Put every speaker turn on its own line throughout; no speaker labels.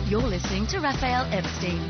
You're listening to Raphael Epstein.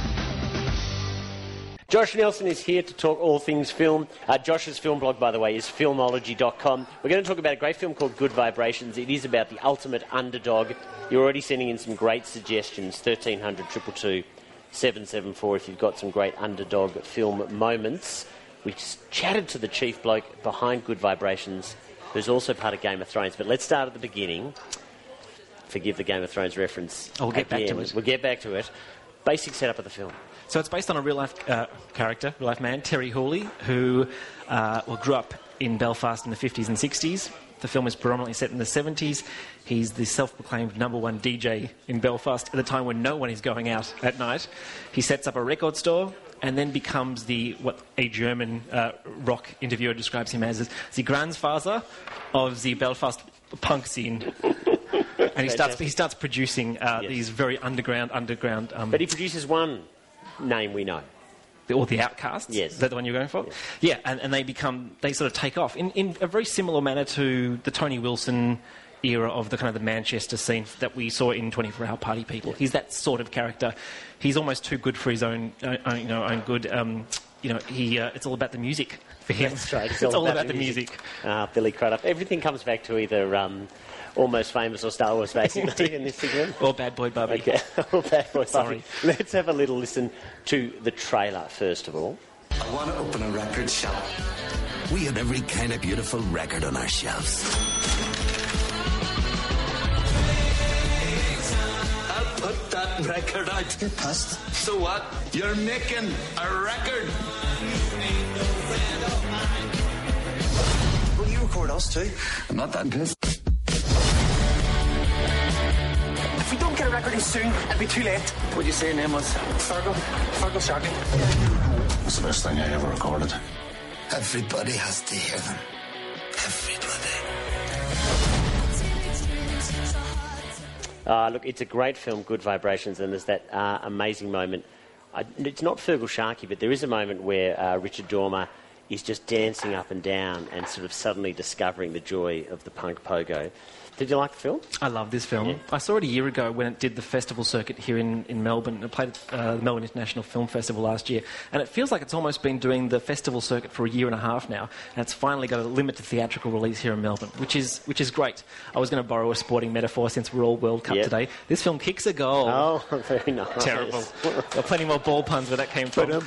Josh Nelson is here to talk all things film. Josh's film blog, by the way, is filmology.com. We're going to talk about a great film called Good Vibrations. It is about the ultimate underdog. You're already sending in some great suggestions, 1300 222 774, if you've got some great underdog film moments. We just chatted to the chief bloke behind Good Vibrations, who's also part of Game of Thrones. But let's start at the beginning. Forgive the Game of Thrones reference.
We'll get back to it.
We'll get back to it. Basic setup of the film.
So it's based on a real-life character, real-life man, Terry Hooley, who grew up in Belfast in the 50s and 60s. The film is predominantly set in the 70s. He's the self-proclaimed #1 DJ in Belfast at a time when no one is going out at night. He sets up a record store and then becomes what a German rock interviewer describes him as the Grandfather of the Belfast punk scene. And he starts producing these very underground.
But he produces one name we know.
Or the Outcasts.
Yes.
Is that the one you're going for? Yeah, and they sort of take off in a very similar manner to the Tony Wilson era of the kind of the Manchester scene that we saw in 24 Hour Party People. He's that sort of character. He's almost too good for his own good. It's all about the music for him.
That's right.
It's all about the music.
Billy Crudup. Everything comes back to either Almost Famous or Star Wars, basically, in this segment.
Or Bad Boy Bubby.
Okay. Or Bad Boy
Sorry.
Bubby. Let's have a little listen to the trailer, first of all.
I want to open a record shop. We have every kind of beautiful record on our shelves. I'll put that record out.
Get pissed.
So what? You're making a record.
Will you record us too?
I'm not that pissed.
If we don't get a record in soon, it'll be too late.
What'd you say your name was?
Fergal Sharkey.
It's the best thing I ever recorded.
Everybody has to hear them. Everybody.
Look, it's a great film, Good Vibrations, and there's that amazing moment. It's not Fergal Sharkey, but there is a moment where Richard Dormer is just dancing up and down and sort of suddenly discovering the joy of the punk pogo. Did you like the film?
I love this film. Yeah. I saw it a year ago when it did the festival circuit here in Melbourne. It played at the Melbourne International Film Festival last year. And it feels like it's almost been doing the festival circuit for a year and a half now. And it's finally got a limited theatrical release here in Melbourne, which is great. I was going to borrow a sporting metaphor since we're all World Cup today. This film kicks a goal.
Oh, very nice.
Terrible. There are plenty more ball puns where that came from.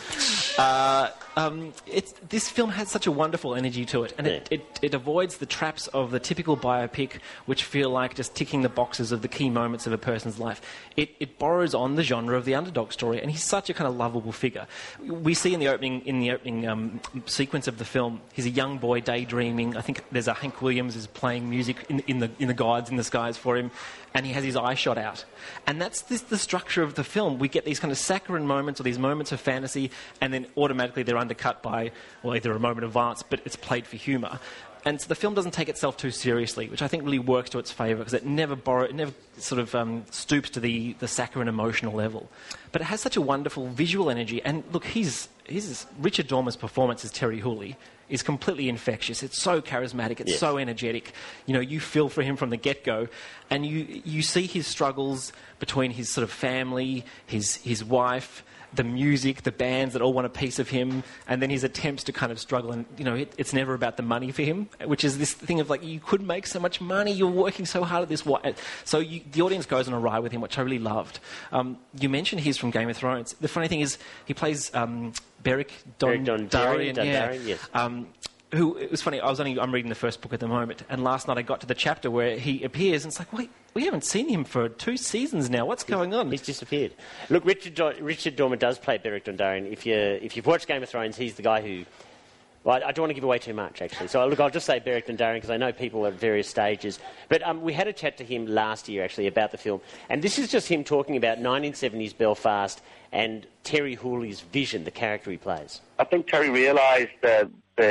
This film has such a wonderful energy to it, and it avoids the traps of the typical biopic, which feel like just ticking the boxes of the key moments of a person's life. It borrows on the genre of the underdog story, and he's such a kind of lovable figure. We see in the opening sequence of the film, he's a young boy daydreaming. I think there's a Hank Williams is playing music in the guides in the skies for him, and he has his eye shot out. And that's the structure of the film. We get these kind of saccharine moments or these moments of fantasy, and then automatically they're undercut by, either a moment of violence, but it's played for humour. And so the film doesn't take itself too seriously, which I think really works to its favour, because it never sort of stoops to the saccharine emotional level. But it has such a wonderful visual energy. And look, Richard Dormer's performance as Terry Hooley is completely infectious. It's so charismatic. It's so energetic. You feel for him from the get-go. And you see his struggles between his sort of family, his wife, the music, the bands that all want a piece of him, and then his attempts to kind of struggle. And, it's never about the money for him, which is this thing of, you could make so much money, you're working so hard at this. So the audience goes on a ride with him, which I really loved. You mentioned he's from Game of Thrones. The funny thing is, he plays Beric Dondarrion.
Yes.
Who, it was funny, I'm reading the first book at the moment, and last night I got to the chapter where he appears, and it's like, wait, we haven't seen him for 2 seasons now. What's going on?
He's disappeared. Look, Richard Dormer does play Beric Dondarrion. If you've watched Game of Thrones, he's the guy who... Well, I don't want to give away too much, actually. So, look, I'll just say Beric Dondarrion, because I know people at various stages. But we had a chat to him last year, actually, about the film. And this is just him talking about 1970s Belfast and Terry Hooley's vision, the character he plays.
I think Terry realised the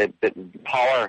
power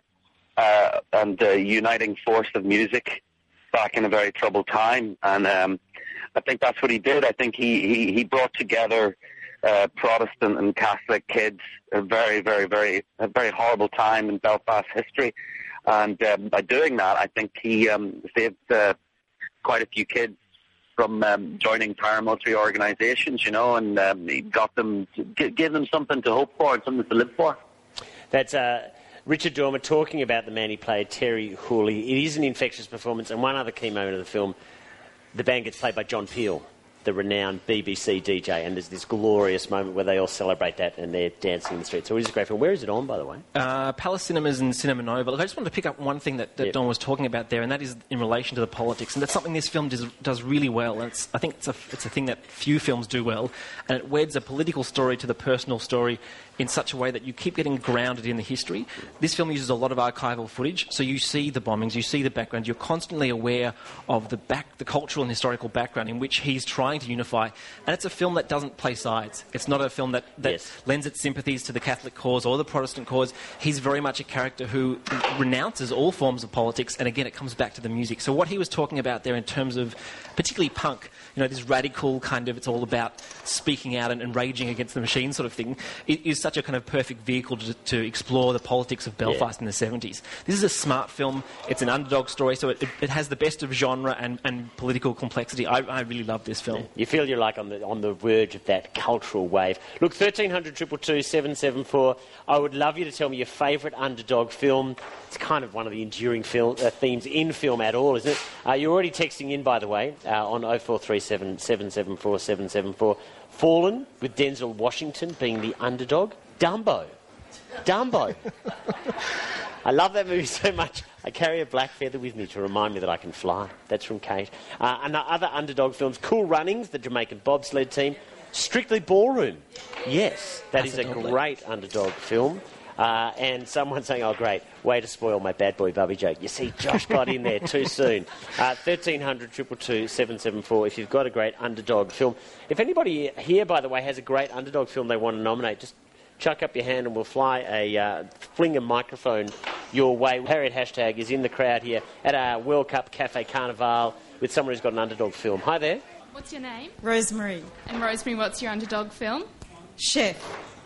and the uniting force of music back in a very troubled time, and I think that's what he did. I think he brought together Protestant and Catholic kids a very horrible time in Belfast history, and by doing that, I think he saved quite a few kids from joining paramilitary organisations, you know, and he got them, gave them something to hope for and something to live for.
That's Richard Dormer talking about the man he played, Terry Hooley. It is an infectious performance, and one other key moment of the film, the band gets played by John Peel, the renowned BBC DJ, and there's this glorious moment where they all celebrate that and they're dancing in the street. So it is a great film. Where is it on, by the way?
Palace Cinemas and Cinema Nova. Look, I just wanted to pick up one thing that Don was talking about there, and that is in relation to the politics. And that's something this film does really well. And I think it's a thing that few films do well. And it weds a political story to the personal story in such a way that you keep getting grounded in the history. This film uses a lot of archival footage, so you see the bombings, you see the background, you're constantly aware of the cultural and historical background in which he's trying to unify. And it's a film that doesn't play sides. It's not a film that lends its sympathies to the Catholic cause or the Protestant cause. He's very much a character who renounces all forms of politics, and again, it comes back to the music. So what he was talking about there in terms of particularly punk, you know, this radical kind of, it's all about speaking out and raging against the machine sort of thing, is such a kind of perfect vehicle to explore the politics of Belfast in the 70s. This is a smart film. It's an underdog story, so it has the best of genre and political complexity. I really love this film.
Yeah. You feel you're like on the verge of that cultural wave. Look, 1300 222 774. I would love you to tell me your favourite underdog film. It's kind of one of the enduring themes in film at all, isn't it? You're already texting in, by the way, on 0437 774 774. Fallen, with Denzel Washington being the underdog. Dumbo. I love that movie so much. I carry a black feather with me to remind me that I can fly. That's from Kate. And the other underdog films, Cool Runnings, the Jamaican bobsled team. Strictly Ballroom. Yes, that is a great underdog film. And someone saying, oh, great, way to spoil my bad boy Bubby joke. You see, Josh got in there too soon. 1300 222 774 if you've got a great underdog film. If anybody here, by the way, has a great underdog film they want to nominate, just chuck up your hand and we'll fling a microphone your way. Harriet Hashtag is in the crowd here at our World Cup Cafe Carnival with someone who's got an underdog film. Hi there.
What's your name?
Rosemary.
And Rosemary, what's your underdog film?
Chef.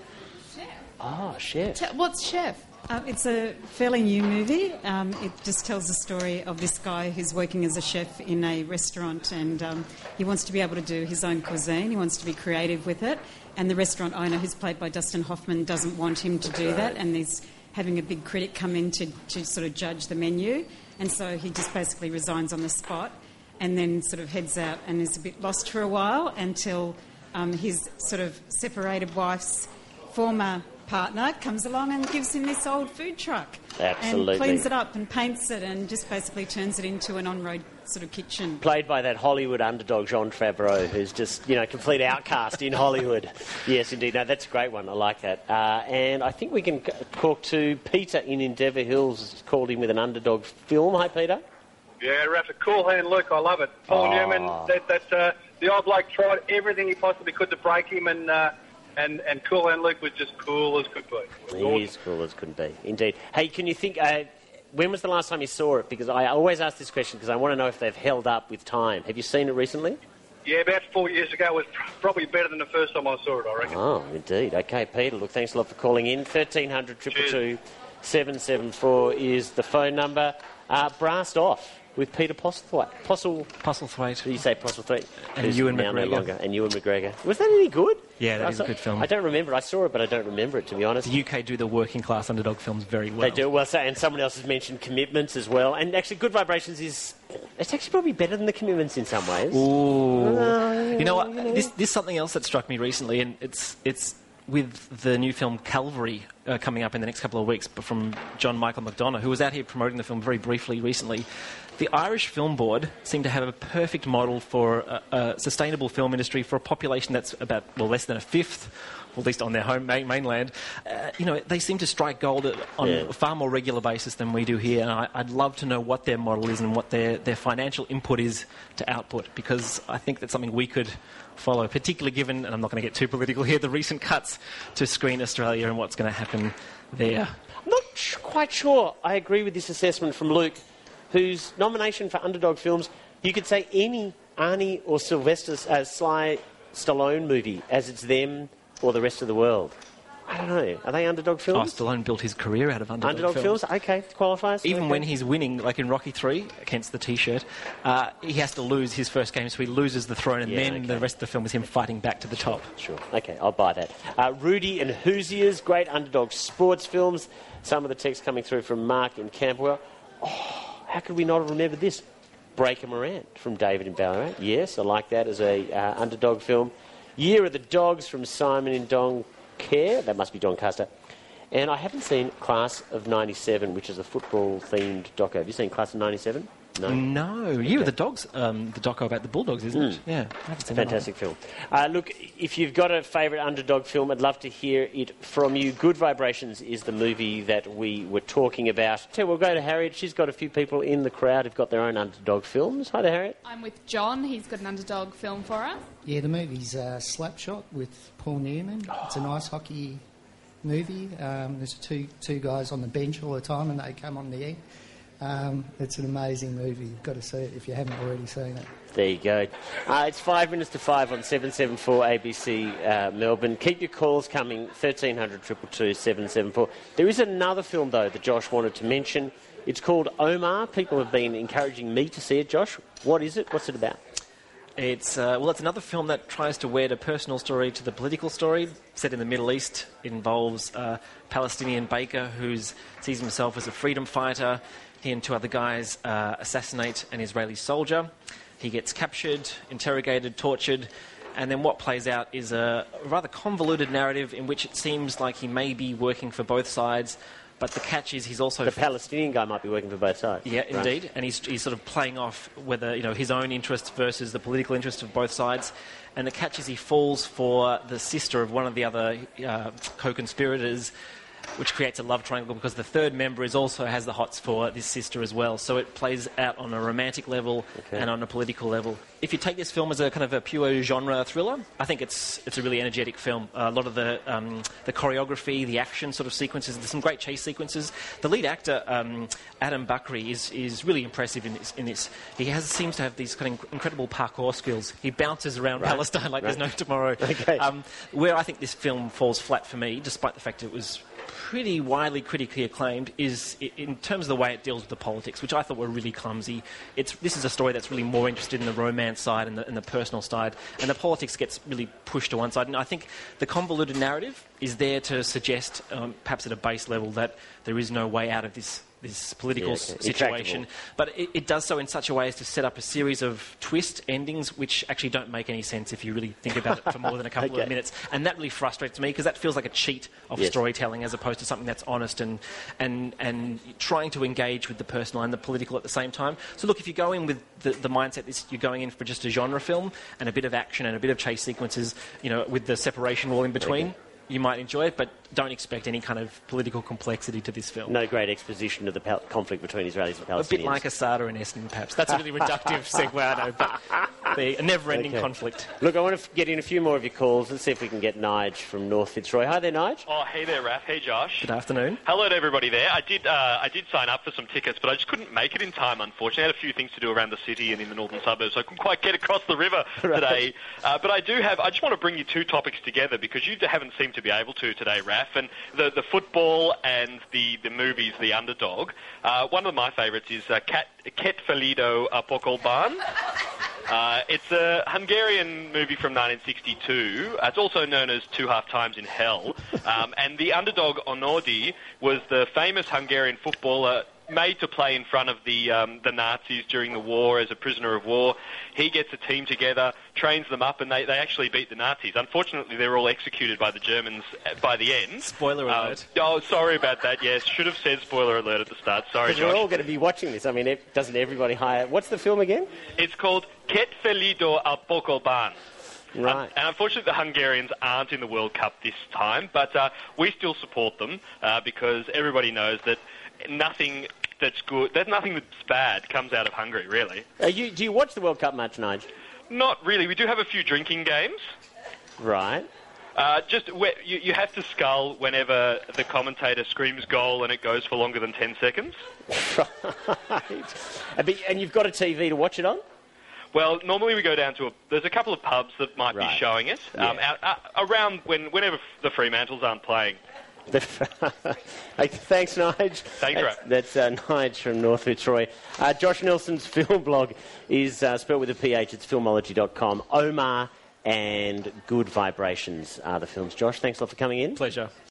Oh, Chef.
What's Chef?
It's a fairly new movie. It just tells the story of this guy who's working as a chef in a restaurant, and he wants to be able to do his own cuisine. He wants to be creative with it. And the restaurant owner, who's played by Dustin Hoffman, doesn't want him to do that, and he's having a big critic come in to sort of judge the menu. And so he just basically resigns on the spot and then sort of heads out and is a bit lost for a while until his sort of separated wife's former partner comes along and gives him this old food truck.
Absolutely.
And cleans it up and paints it and just basically turns it into an on-road sort of kitchen.
Played by that Hollywood underdog, Jean Favreau, who's just, complete outcast in Hollywood. Yes, indeed. No, that's a great one. I like that. And I think we can talk to Peter in Endeavour Hills, called him with an underdog film. Hi, Peter.
Yeah, Rafa, Cool Hand Luke, I love it. Paul Newman, the old bloke tried everything he possibly could to break him, and Cool Hand Luke was just cool as could be.
He is cool as could be, indeed. Hey, can you think, when was the last time you saw it? Because I always ask this question because I want to know if they've held up with time. Have you seen it recently?
Yeah, about 4 years ago. It was probably better than the first time I saw it, I reckon.
Oh, indeed. Okay, Peter, look, thanks a lot for calling in. 1300 222 774 is the phone number. Blast Off with Peter Postlethwaite. Did you say Postlethwaite?
And Ewan McGregor.
No and Ewan McGregor. Was that any good?
Yeah, that is a good film.
I don't remember. I saw it, but I don't remember it, to be honest.
The UK do the working class underdog films very well.
They do well, and someone else has mentioned Commitments as well. And actually, Good Vibrations it's actually probably better than the Commitments in some ways.
Ooh. You know what? This is something else that struck me recently, and it's with the new film Calvary coming up in the next couple of weeks from John Michael McDonough, who was out here promoting the film very briefly recently. The Irish Film Board seem to have a perfect model for a sustainable film industry for a population that's about, less than a fifth, or at least on their home mainland. They seem to strike gold on a far more regular basis than we do here, and I'd love to know what their model is and what their financial input is to output, because I think that's something we could follow, particularly given, and I'm not going to get too political here, the recent cuts to Screen Australia and what's going to happen there.
I'm not quite sure I agree with this assessment from Luke, whose nomination for underdog films, you could say any Arnie or Sly Stallone movie, as it's them or the rest of the world. I don't know. Are they underdog films?
Stallone built his career out of underdog
films. Okay, qualifiers.
Even when he's winning, like in Rocky III against the T-shirt, he has to lose his first game, so he loses the throne, and then the rest of the film is him fighting back to the top.
Sure. Okay, I'll buy that. Rudy and Hoosiers, great underdog sports films. Some of the text coming through from Mark in Camberwell. Oh, how could we not have remembered this? Breaker Morant from David in Ballarat. Yes, I like that as a underdog film. Year of the Dogs from Simon in Doncaster. That must be Doncaster. And I haven't seen Class of 97, which is a football-themed doco. Have you seen Class of 97?
No. Year of the Dogs, the doco about the Bulldogs, isn't it? Yeah.
Fantastic film. Look, if you've got a favourite underdog film, I'd love to hear it from you. Good Vibrations is the movie that we were talking about. So we'll go to Harriet. She's got a few people in the crowd who've got their own underdog films. Hi there, Harriet.
I'm with John. He's got an underdog film for us.
Yeah, the movie's Slapshot with Paul Newman. It's an ice hockey movie. There's two guys on the bench all the time, and they come on the end. It's an amazing movie. You've got to see it if you haven't already seen it.
There you go. It's 5 minutes to 5 on 774 ABC Melbourne. Keep your calls coming, 1300 222 774. There is another film, though, that Josh wanted to mention. It's called Omar. People have been encouraging me to see it. Josh, what is it? What's it about?
It's another film that tries to wed a personal story to the political story. Set in the Middle East, it involves a Palestinian baker who sees himself as a freedom fighter. He and two other guys assassinate an Israeli soldier. He gets captured, interrogated, tortured, and then what plays out is a rather convoluted narrative in which it seems like he may be working for both sides, but the catch is he's also...
The Palestinian guy might be working for both sides.
Yeah, right. Indeed, and he's sort of playing off whether his own interests versus the political interests of both sides, and the catch is he falls for the sister of one of the other co-conspirators, which creates a love triangle because the third member also has the hots for this sister as well. So it plays out on a romantic level and on a political level. If you take this film as a kind of a pure genre thriller, I think it's a really energetic film. A lot of the choreography, the action sort of sequences, there's some great chase sequences. The lead actor, Adam Bakri, is really impressive in this. He seems to have these kind of incredible parkour skills. He bounces around Palestine like there's no tomorrow.
Okay.
Where I think this film falls flat for me, despite the fact it was pretty widely critically acclaimed, is in terms of the way it deals with the politics, which I thought were really clumsy. This is a story that's really more interested in the romance side and the personal side, and the politics gets really pushed to one side. And I think the convoluted narrative is there to suggest, perhaps at a base level, that there is no way out of this political situation. But it does so in such a way as to set up a series of twist endings which actually don't make any sense if you really think about it for more than a couple of minutes. And that really frustrates me because that feels like a cheat of storytelling as opposed to something that's honest and trying to engage with the personal and the political at the same time. So look, if you go in with the mindset that you're going in for just a genre film and a bit of action and a bit of chase sequences, with the separation wall in between, you might enjoy it, but don't expect any kind of political complexity to this film.
No great exposition of the conflict between Israelis and Palestinians.
A bit like Asada and Essendon, perhaps. That's a really reductive segue, I know, but a never-ending conflict.
Look, I want to get in a few more of your calls. Let's see if we can get Nige from North Fitzroy. Hi there, Nige.
Oh, hey there, Raph. Hey, Josh.
Good afternoon.
Hello to everybody there. I did sign up for some tickets, but I just couldn't make it in time, unfortunately. I had a few things to do around the city and in the northern suburbs, so I couldn't quite get across the river today. But I just want to bring you two topics together because you haven't seemed to be able to today, Raph, and the football and the movies, The Underdog. One of my favourites is Ket Felido Apokolban. It's a Hungarian movie from 1962. It's also known as Two Half Times in Hell. And the underdog Onodi was the famous Hungarian footballer made to play in front of the Nazis during the war as a prisoner of war. He gets a team together, trains them up, and they actually beat the Nazis. Unfortunately, they're all executed by the Germans by the end.
Spoiler alert.
Sorry about that, yes. Should have said spoiler alert at the start. Sorry, Josh.
We're all going to be watching this. I mean, doesn't everybody hire... What's the film again?
It's called Ket Felido Apokolban.
Right.
And unfortunately, the Hungarians aren't in the World Cup this time, but we still support them because everybody knows that nothing that's good, nothing that's bad comes out of Hungary, really.
Do you watch the World Cup much, Nige?
Not really. We do have a few drinking games.
Right.
You have to scull whenever the commentator screams goal and it goes for longer than 10 seconds.
Right. And you've got a TV to watch it on?
Well, normally we go down to there's a couple of pubs that might be showing it around whenever the Fremantles aren't playing.
Thanks, Nige.
Thanks, Ray.
That's Nige from North Fitzroy. Josh Nelson's film blog is spelled with a PH. It's filmology.com. Omar and Good Vibrations are the films. Josh, thanks a lot for coming in.
Pleasure.